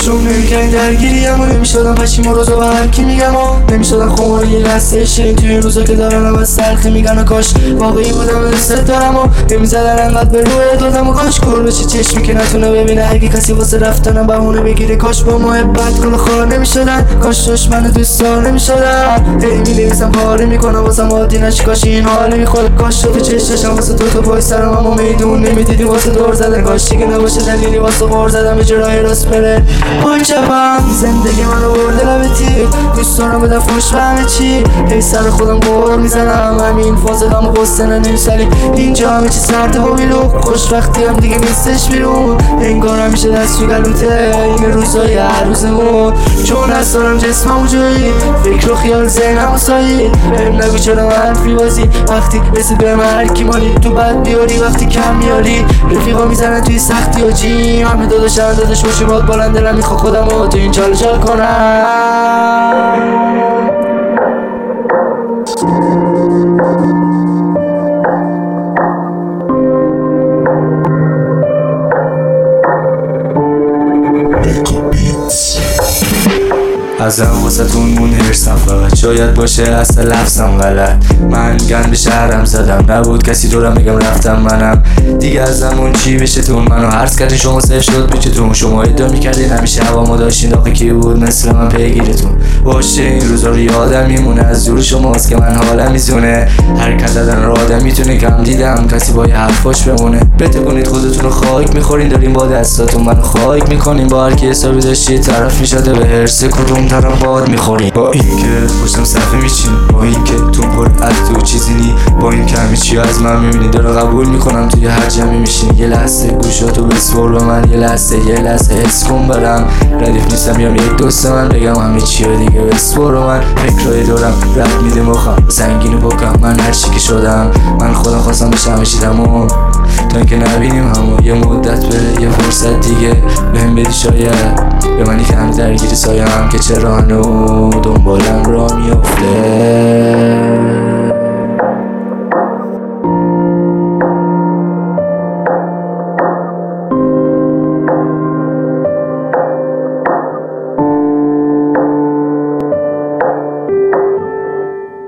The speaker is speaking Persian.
چون نمیکنی درگیریم و نمیشدم پشیمون روزا به هرکی میگم و نمیشدم خمار یه لحظه شیرین توی این روزا که دارن از سلخی میگن و کاش واقعی بودم دوست دارم و نمیزدن انقدر به روی دادم و کاش کور بشه چشمی که نتونه ببینه اگه کسی واسه رفتنم بهونه بگیره کاش با محبت گل خار نمیشدن کاش دشمن دوستار نمیشدن می‌نویسم پاره میکنم واسه عادی نشه کاش این حال میخواد کاش تو چشمم واسه تو پای سرم اما میدون نمیدیدی واسه دور زدن کاش دیگه نباشه دلیلی واسه غور زدن به جرای راست بره پای چپم زندگی منو برده لبتی دوست دارم بدم فوش همه چی ای سر خودم قور میزنم همین فاصلم و قصه نمیسالی اینجا همه چی سرده و بیلو خوش وقتی هم دیگه نیستش بیرون انگار همیشه دست تو گلوته این روزای هر روزمون چون از دارم جسمم جایی فکر و خیال ذهنم و سایی بهم نگو چرا حرفی بازی وقتی رسید بهم هرکی مالی تو بد بیاری وقتی کم میاری رفیقا میزنن توی سختی و جیم همه داداشن داداش باشی باد بلند دلم میخوا خودم رو تو این چال چال کنم ازم واسه تون مون هرسم فقط شاید باشه اصلا لفظم غلط من گند به شهرم زدم نبود کسی دورم بگم رفتم منم دیگه از زمون چی بشه تون منو هرس کردین شما صرف شد پیچتون شما ادعا میکردین همیشه هوامو داشتین آخه کی بود مثل من پیگیرتون باشه این روزا رو یادم میمونه از دور شماست که من حالم میزونه حرکت دادن رو آدم میتونه کم دیدم کسی با یه حرفاش بمونه بتکنید خودتون رو خاک میخورین دارین با دستاتون منو خاک میکنین با هر کی حسابی داشتی طرف میشده به هرس کدوم طرف باد میخورین با اینکه پشتم صفحه میچین با اینکه تو پر از تو چیزی نی با این که همه چی از من میبینی داره قبول میکنم توی هر جمعی میشین یه لحظه گوشاتو بسپر به من یه لحظه حس کن برم ردیف نیستم یا یک دوست من بگم همه چی رو دیگه بسپر من فکرهای دورم رفت میده مخم سنگینو بکم من هر چی که شدم من خودم خواستم بشم شیدم و تا اینکه نبینیم همو یه مدت بره یه فرصت دیگه بهم بدی شاید به منی که هم درگیری سایم که چرا هنو دنبالم را میافته